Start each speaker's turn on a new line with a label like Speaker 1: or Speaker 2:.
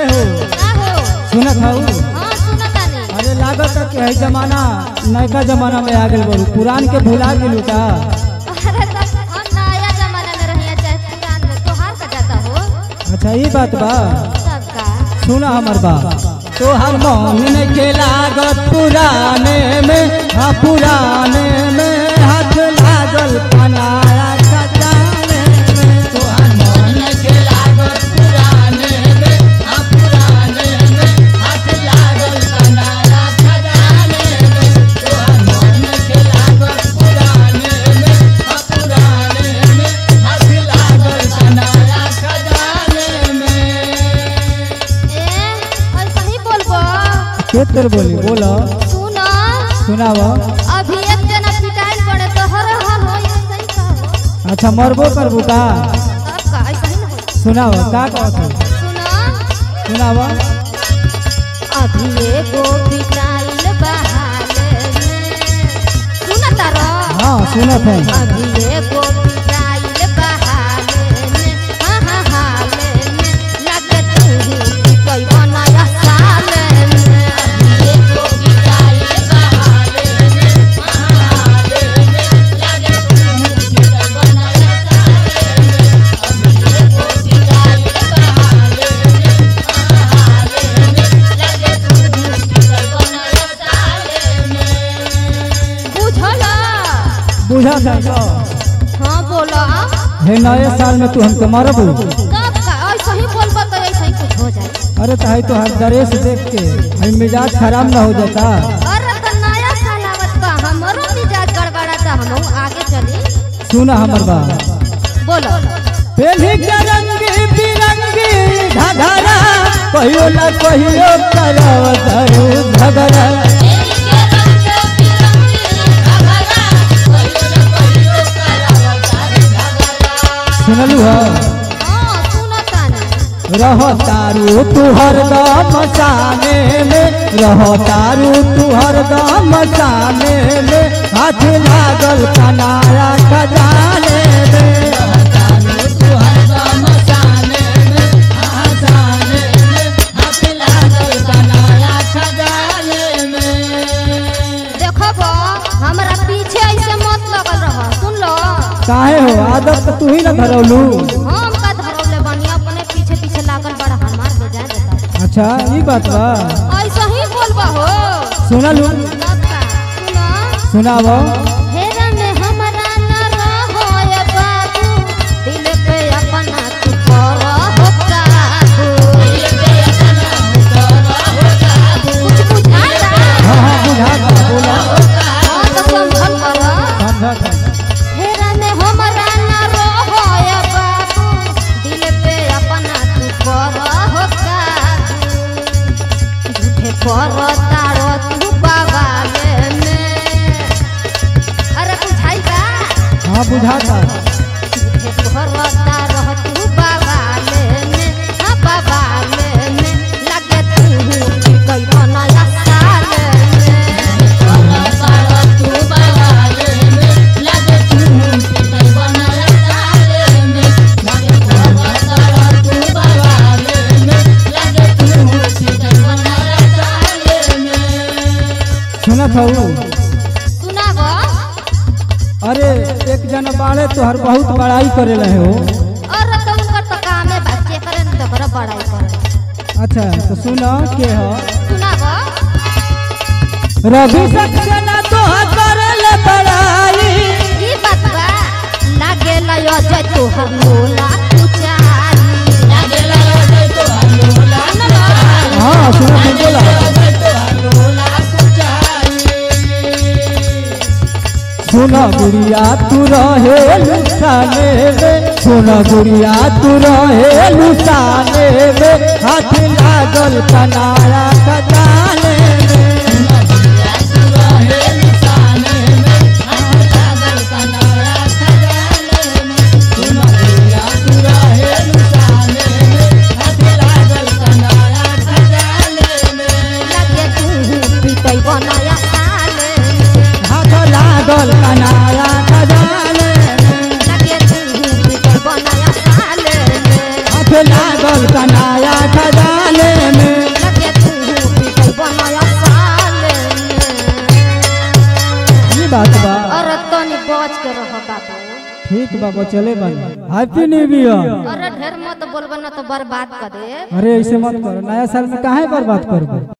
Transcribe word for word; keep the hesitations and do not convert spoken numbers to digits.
Speaker 1: सुनत हूँ।
Speaker 2: हाँ सुनता नहीं।
Speaker 1: अरे लागत है कि है जमाना नया जमाना में आ गए बोलू पुरान के भुला गेलू का।
Speaker 2: अरे तब हम नया जमाना में रहिए चाहे पुरान में तोहार का जाता हो।
Speaker 1: अच्छा ये बात बा
Speaker 2: सबका
Speaker 1: सुना हमर बात तोहर मन के लागत पुराने में हाँ पुराने में हाथ लागल पनाया खजाने में तोहर मन के लागत पुराने में हाँ पुराने में हाथ लागल पनाया खजाने में तोहर मन के लागत पुराने में हाँ पुराने में हाथ लागल पनाया खजाने में।
Speaker 2: ए और सही बोलबो
Speaker 1: केतर बोली बोलो
Speaker 2: सुनो
Speaker 1: सुनावा।
Speaker 2: अभी एक जना पिटाइल पड़े तो हर हाल हो ये सही कहो।
Speaker 1: अच्छा मरबो करबू का
Speaker 2: तब का ऐसा ही ना हो।
Speaker 1: सुनावा का कहत हो?
Speaker 2: सुनो
Speaker 1: सुनावा।
Speaker 2: अभी एगो पिटाइल बहाले में सुनता रहो।
Speaker 1: हाँ सुनत है।
Speaker 2: अभी एगो पिटाइल बहाले में हाँ हाँ हाले में लगे तू ही कोई बनाया साले में। अभी एगो पिटाइल बहाले में हाँ हाले में लगे तू ही कोई बनाया साले में। अभी एगो पिटाइल बहाले में हाँ हाले में लगे तू ही कोई बनाया साले में। बुझला
Speaker 1: बुझा था तो
Speaker 2: हाँ बोला
Speaker 1: हे नए साल में तू हमके मारबू।
Speaker 2: तब का ऐसा ही बोलबा तो ऐसा ही कुछ हो जाए।
Speaker 1: अरे तो है तो हर ड्रेस देख के हई मिजाज खराब ना हो जाता।
Speaker 2: अरे तो नया साल आवत बा हमरो मिजाज गड़बड़ाता हम आगे चली।
Speaker 1: सुना हमर बात
Speaker 2: बोलो
Speaker 1: पेली के रंगी बिरंगी घघरा कहियो ना कहियो करव धरू झगड़ा सुनलू हो।
Speaker 2: हाँ सुनता नहीं।
Speaker 1: रह तारू तू हरदम साने में रह तारू तू हरदम साने में हाथ लागल कनाया खजाने में रह तारू तू हरदम साने में हाँ साने में हाथ लागल कनाया खजाने में।
Speaker 2: देखो बो हमरा पीछे ऐसे मत लगल रह सुन लो।
Speaker 1: काहे हो आदत तो तू ही ना धरौलू।
Speaker 2: हम का धरौले बनी अपने पीछे पीछे लागल बड़ा हमार बेजा देता।
Speaker 1: अच्छा ये बात बा
Speaker 2: ऐसा ही बोलबा हो।
Speaker 1: सुनलू
Speaker 2: तब का सुनो
Speaker 1: सुनावो।
Speaker 2: हेरा में हमरा न रहो ये बाबू दिल पे अपना तू कर हो काबू। दिल पे अपना तू कर हो काबू। कुछ बुझाता
Speaker 1: हाँ हाँ बुझा था बोला
Speaker 2: हाँ तो समझल करो।
Speaker 1: समझा था।
Speaker 2: हेरा में हमरा न रहो ये बाबू दिल पे अपना तू कर हो काबू। झूठे पर तारो तू बवाले में। अरे बुझाई का
Speaker 1: हाँ बुझा था।
Speaker 2: झूठे भरता रह तू बवाले में हाँ बवाले में लगे तू ही कोई बनाया साले में। भरता रह तू बवाले में लगे तू ही कोई बनाया साले में। लगे भरता रह तू बवाले में लगे तू ही कोई बनाया साले में।
Speaker 1: सुनत हूँ।
Speaker 2: सुनाबो
Speaker 1: अरे एक जन बाड़े तोहर बहुत बड़ाई करे रहे हो।
Speaker 2: और तो उनका तो काम है बच्चे करे न तो बड़ा बड़ाई करे।
Speaker 1: अच्छा तो सुना के हो
Speaker 2: सुनाबो
Speaker 1: रवि सक्सेना तोहर करे ले बड़ाई।
Speaker 2: ई बात बा लागे लयो जे तोहर लोला कुचाई। लागे लयो जे तोहर लोला कुचाई।
Speaker 1: हाँ सुनत हूँ बोला। सुना गुड़िया तू रहे लुसाने में सुना गुड़िया तू रहे लुसाने में हाथ लागल कनाया खजाने में।
Speaker 2: लगे तू पिटई बनाया साले में।
Speaker 1: हाथ लागल कनाया खजाने में।
Speaker 2: लगे तू पिटई बनाया साले में।
Speaker 1: हाथ लागल कनाया खजाने बात बा।
Speaker 2: अरे तनी बच के रह बाबू।
Speaker 1: ठीक बाबा चले बानी। Happy new year.
Speaker 2: अरे ढेर मत बोलबा ना तो बर्बाद कर दे।
Speaker 1: अरे ऐसे मत करो, नया साल में काहे बर्बाद करबो।